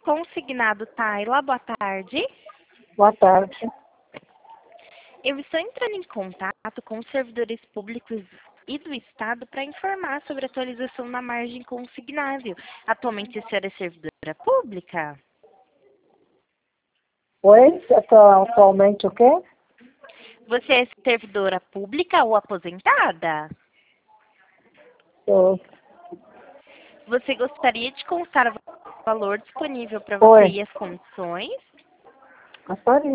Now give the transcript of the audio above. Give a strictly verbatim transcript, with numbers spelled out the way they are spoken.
Consignado Tayla, boa tarde. Boa tarde. Eu estou entrando em contato com os servidores públicos e do Estado para informar sobre a atualização na margem consignável. Atualmente, a senhora é servidora pública? Oi, atu- atualmente o quê? Você é servidora pública ou aposentada? Eu- Você gostaria de constar o valor disponível para você Oi, e as condições? gostaria.